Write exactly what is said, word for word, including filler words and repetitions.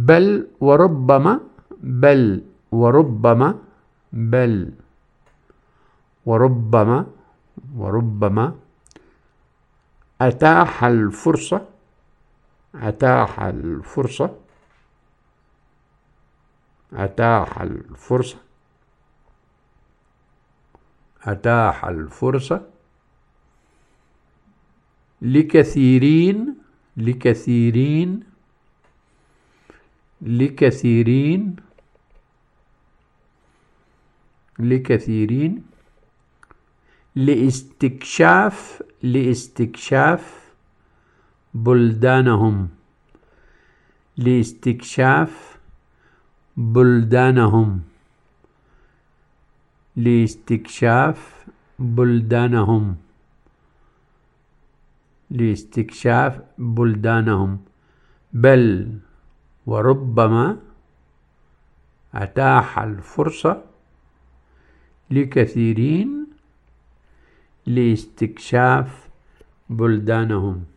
بل وربما بل وربما بل وربما وربما أتاح الفرصة أتاح الفرصة أتاح الفرصة أتاح الفرصة لكثيرين لكثيرين لكثيرين لكثيرين لاستكشاف لاستكشاف بلدانهم لاستكشاف بلدانهم لاستكشاف بلدانهم لاستكشاف بلدانهم بل وربما أتاح الفرصة لكثيرين لاستكشاف بلدانهم.